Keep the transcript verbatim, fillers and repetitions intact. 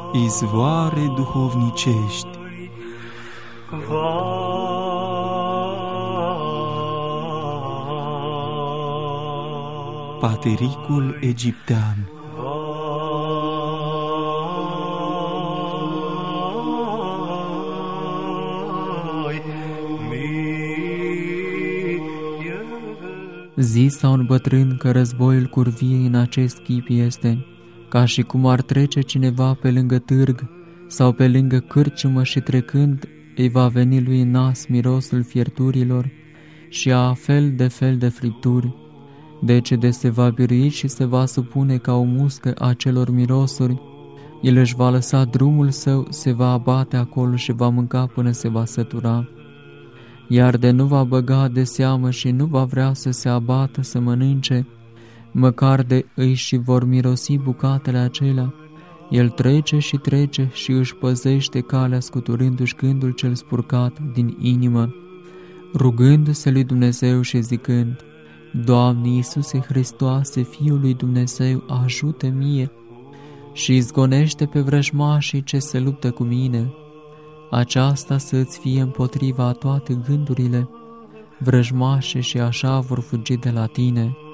izvoare duhovnicești. Patericul egiptean. Zisa un bătrân că războiul curviei în acest chip este, ca și cum ar trece cineva pe lângă târg sau pe lângă cârciumă și trecând îi va veni lui în nas mirosul fierturilor și a fel de fel de fripturi. Deci de se va birui și se va supune ca o muscă acelor mirosuri, el își va lăsa drumul său, se va abate acolo și va mânca până se va sătura. Iar de nu va băga de seamă și nu va vrea să se abată să mănânce, măcar de îi și vor mirosi bucatele acelea, el trece și trece și își păzește calea scuturându-și gândul cel spurcat din inimă, rugându-se lui Dumnezeu și zicând: Doamne Iisuse Hristoase, Fiul lui Dumnezeu, ajută mie și izgonește pe vrăjmașii ce se luptă cu mine. Aceasta să-ți fie împotriva toate gândurile vrăjmașe și așa vor fugi de la tine.